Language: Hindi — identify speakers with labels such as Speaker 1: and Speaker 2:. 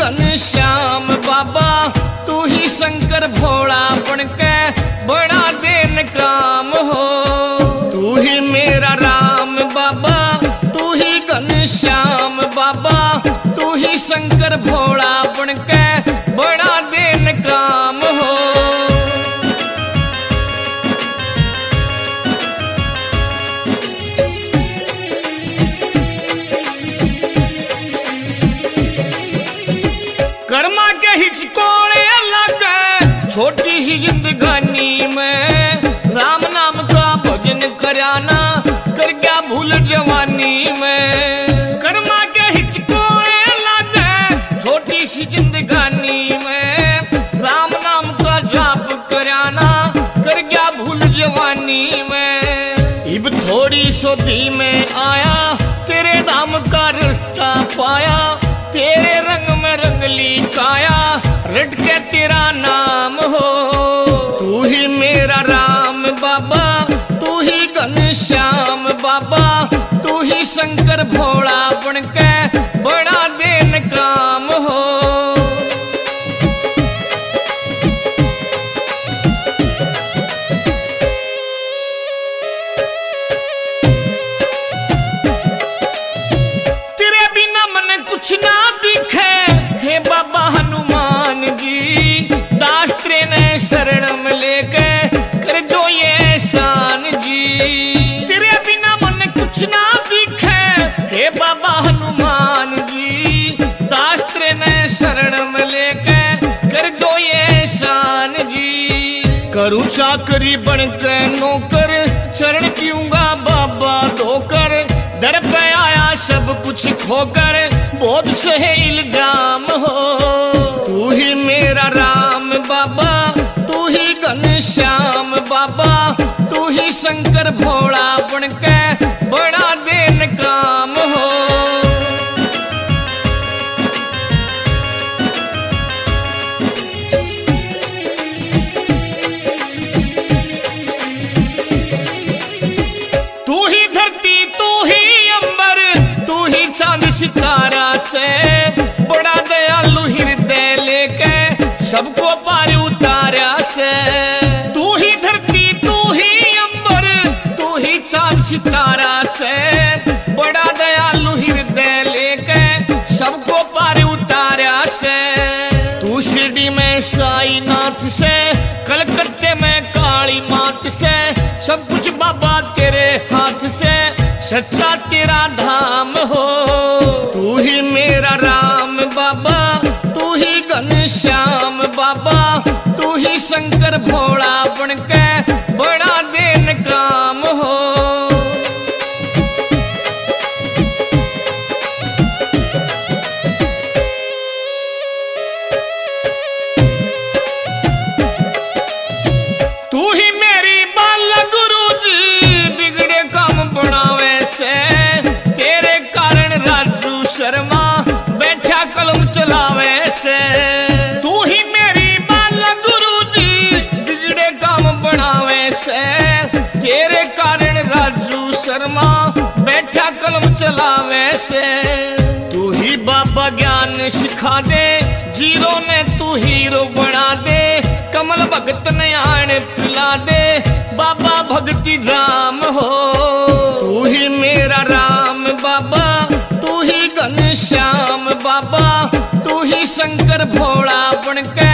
Speaker 1: घनश्याम बाबा तू ही शंकर भोला बनके बड़ा देन काम हो। तू ही मेरा राम बाबा तू ही घनश्याम बाबा तू ही शंकर भोला बनके बड़ा देन काम हो। कर्मा के हिचकोड़े लगे छोटी सी जिंदगानी में राम नाम का भजन कराना कर क्या भूल जवानी में। कर्मा के हिचकोड़े लगे छोटी सी जिंदगानी में राम नाम का जाप कराना कर क्या भूल जवानी में। इब थोड़ी सोधी में आया तेरे धाम का रास्ता पाया तेरे रंग में रंगली काया रट के तेरा नाम हो। तू ही मेरा राम बाबा तू ही घनश्याम बाबा तू ही शंकर भोला बनके बड़ा देन काम हो। तेरे बिना मन कुछ ना दिखे हे बाबा हनुमान जी दास तेरे शरण में लेके कर दो ये एहसान जी। तेरे बिना मन कुछ ना दिखे हे बाबा हनुमान जी दास तेरे शरण में लेके कर दो ये एहसान जी। करूँ चाकरी बनके नौकर चरण पीऊंगा बाबा धोकर दर पे आया सब कुछ खोकर बहुत सहे इल्जाम हो। तू ही मेरा राम बाबा तू ही घनश्याम बाबा तू ही शंकर भोला बनके बड़ा देन काम हो। तू ही धरती तू ही अंबर तू ही चांद सितारा से बड़ा दयालु हृदय लेके सबको पार उतारा से। तू ही धरती तू ही अंबर तू ही चांद सितारा से बड़ा दयालु हृदय लेके सबको पार उतारा से। तू शिरडी में साईनाथ से कलकत्ते में काली मात से सब कुछ बाबा तेरे हाथ से सच्चा तेरा धाम हो। तू ही मेरा राम बाबा तू ही घनश्याम बाबा तू ही शंकर भोला बनके बड़ा देन काम हो। तू ही मेरी बाला गुरु जी बिगड़े काम बनावे से तेरे कारण राजू शर्मा बैठा कलम चलावे से। तू ही मेरी बाला गुरु जी बिगड़े काम बनावे से तेरे कारण राजू शर्मा बैठा कलम चलावे से। तू ही बाबा ज्ञान सिखा दे जीरो ने तू हीरो बना दे कमल भगत ने आने पिला दे बाबा भक्ति राम हो। तू ही मेरा राम बाबा तू ही घनश्याम बाबा तू ही शंकर भोला बनके